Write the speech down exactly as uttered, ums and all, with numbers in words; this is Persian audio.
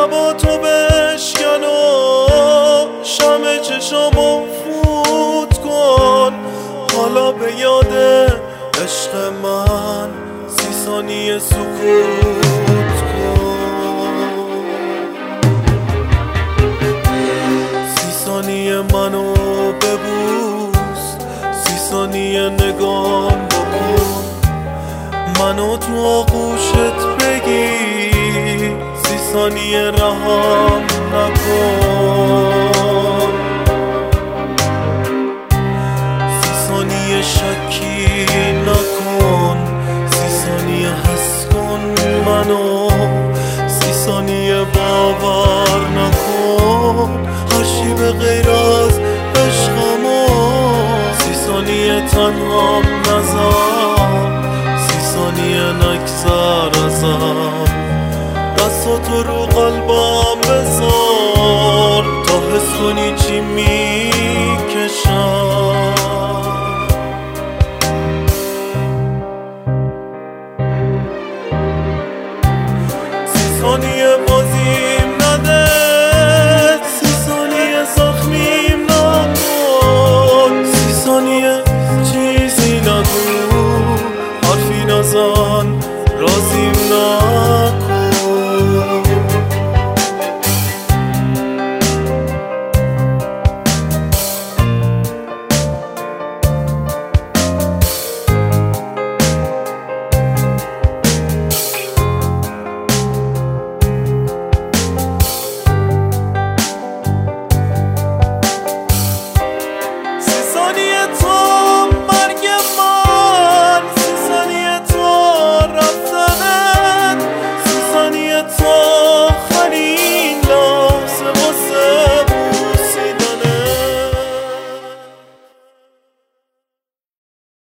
لبا تو بشکن و شمع چشامو فوت کن. حالا به یاد عشق من سی ثانیه سکوت کن. سی ثانیه منو ببوس، سی ثانیه نگام بکن، منو تو آغوشت بگیر، سی ثانیه رهام نکن. سی ثانیه شکی نکن، سی ثانیه حس کن منو، سی ثانیه باور نکن هر چی به غیر از عشقمو. سی ثانیه تنهام نذار، سی ثانیه نگذر ازم، دستاتو رو قلبم بذار تا حس کنی چی میکشم. سی ثانیه بازیم نده، سی ثانیه زخمیم نکن، سی ثانیه چیزی نگو، حرفی نزن، رازیم نه.